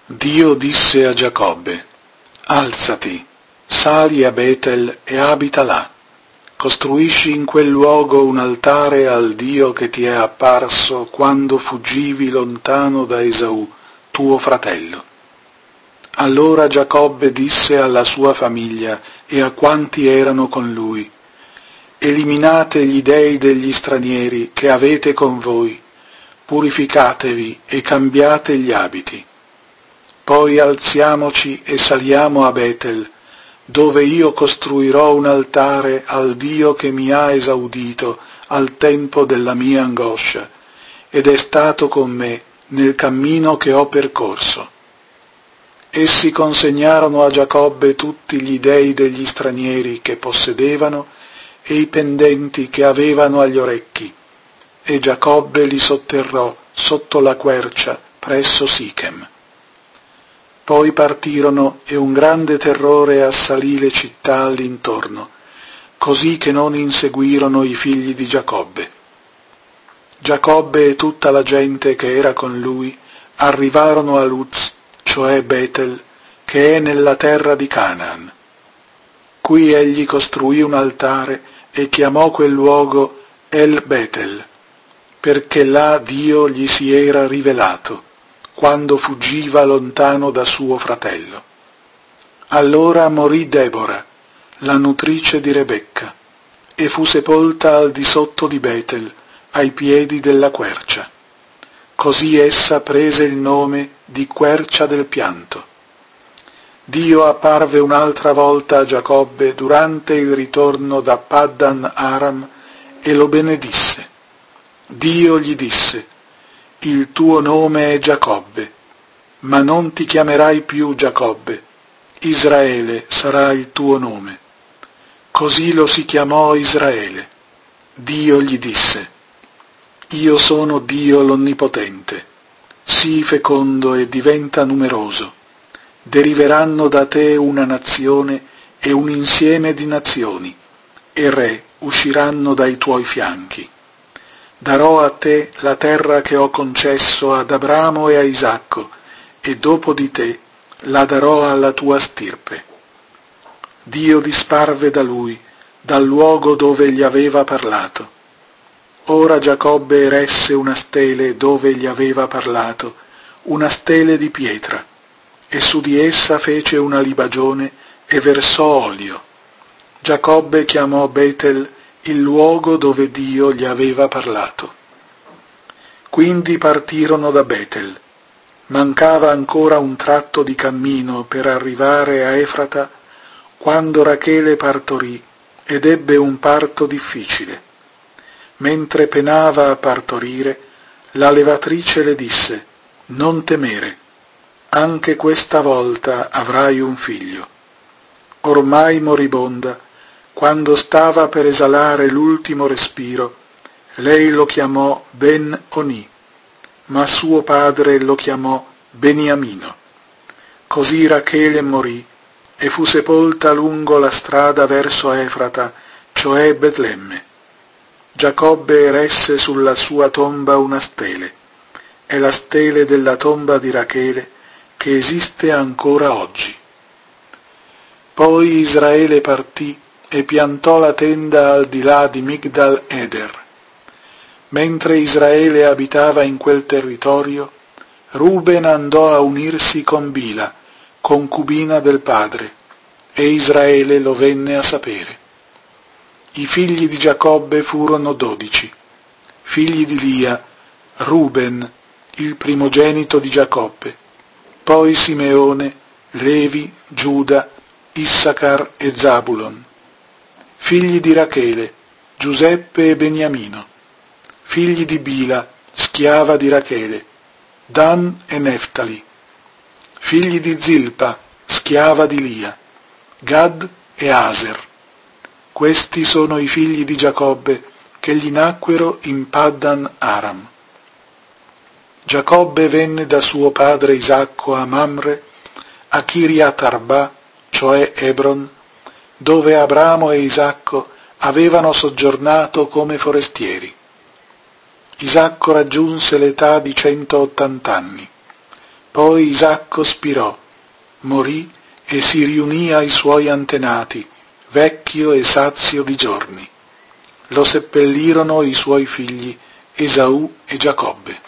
Dio disse a Giacobbe: alzati, sali a Betel e abita là. Costruisci in quel luogo un altare al Dio che ti è apparso quando fuggivi lontano da Esaù, tuo fratello. Allora Giacobbe disse alla sua famiglia e a quanti erano con lui: eliminate gli dei degli stranieri che avete con voi, purificatevi e cambiate gli abiti. Poi alziamoci e saliamo a Betel, dove io costruirò un altare al Dio che mi ha esaudito al tempo della mia angoscia, ed è stato con me nel cammino che ho percorso. Essi consegnarono a Giacobbe tutti gli dei degli stranieri che possedevano e i pendenti che avevano agli orecchi, e Giacobbe li sotterrò sotto la quercia presso Sichem. Poi partirono e un grande terrore assalì le città all'intorno, così che non inseguirono i figli di Giacobbe. Giacobbe e tutta la gente che era con lui arrivarono a Luz, cioè Betel, che è nella terra di Canaan. Qui egli costruì un altare e chiamò quel luogo El Betel, perché là Dio gli si era rivelato quando fuggiva lontano da suo fratello. Allora morì Debora, la nutrice di Rebecca, e fu sepolta al di sotto di Betel, ai piedi della quercia. Così essa prese il nome di Quercia del pianto. Dio apparve un'altra volta a Giacobbe durante il ritorno da Paddan Aram e lo benedisse. Dio gli disse: il tuo nome è Giacobbe, ma non ti chiamerai più Giacobbe, Israele sarà il tuo nome. Così lo si chiamò Israele. Dio gli disse: io sono Dio l'Onnipotente, sii fecondo e diventa numeroso. Deriveranno da te una nazione e un insieme di nazioni, e re usciranno dai tuoi fianchi. Darò a te la terra che ho concesso ad Abramo e a Isacco, e dopo di te la darò alla tua stirpe. Dio disparve da lui, dal luogo dove gli aveva parlato. Ora Giacobbe eresse una stele dove gli aveva parlato, una stele di pietra, e su di essa fece una libagione e versò olio. Giacobbe chiamò Betel il luogo dove Dio gli aveva parlato. Quindi partirono da Betel. Mancava ancora un tratto di cammino per arrivare a Efrata, quando Rachele partorì ed ebbe un parto difficile. Mentre penava a partorire, la levatrice le disse: non temere, anche questa volta avrai un figlio. Ormai moribonda, quando stava per esalare l'ultimo respiro, lei lo chiamò Ben-Oni, ma suo padre lo chiamò Beniamino. Così Rachele morì e fu sepolta lungo la strada verso Efrata, cioè Betlemme. Giacobbe eresse sulla sua tomba una stele, è la stele della tomba di Rachele che esiste ancora oggi. Poi Israele partì e piantò la tenda al di là di Migdal Eder. Mentre Israele abitava in quel territorio, Ruben andò a unirsi con Bila, concubina del padre, e Israele lo venne a sapere. I figli di Giacobbe furono 12, figli di Lia, Ruben, il primogenito di Giacobbe, poi Simeone, Levi, Giuda, Issacar e Zabulon. Figli di Rachele, Giuseppe e Beniamino. Figli di Bila, schiava di Rachele, Dan e Neftali. Figli di Zilpa, schiava di Lia, Gad e Aser. Questi sono i figli di Giacobbe che gli nacquero in Paddan Aram. Giacobbe venne da suo padre Isacco a Mamre, a Kiriat Arba, cioè Hebron, dove Abramo e Isacco avevano soggiornato come forestieri. Isacco raggiunse l'età di 180 anni. Poi Isacco spirò, morì e si riunì ai suoi antenati, vecchio e sazio di giorni. Lo seppellirono i suoi figli Esaù e Giacobbe.